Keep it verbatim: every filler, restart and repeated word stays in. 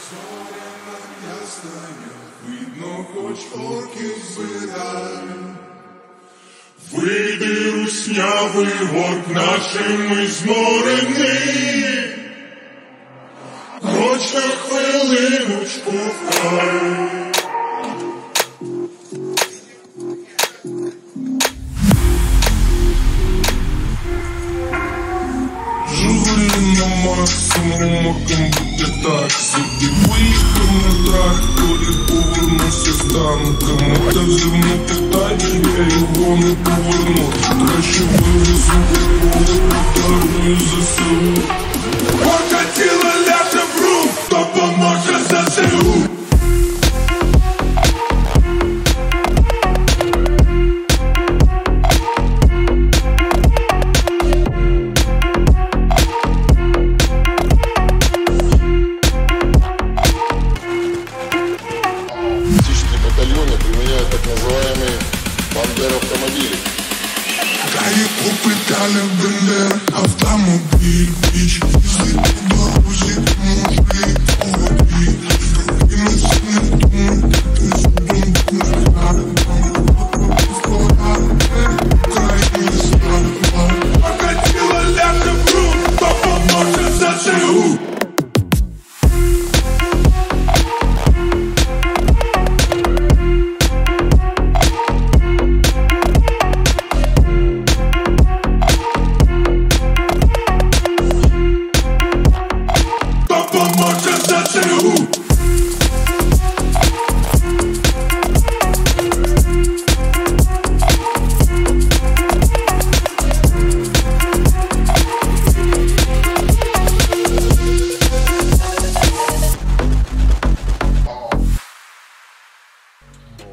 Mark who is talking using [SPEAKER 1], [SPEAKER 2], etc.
[SPEAKER 1] Зоряна ясна, видно, хоч орків збирай. Вийди, руснявий горд нашими зморений, хоч на хвилиночку вкрай. Живи на максимум, оком буде так собі. Виїхав на тракторі, повернувся з танками. Та взяв не питання, я його не поверну. Краще вивезу у поле, подарую ЗСУ.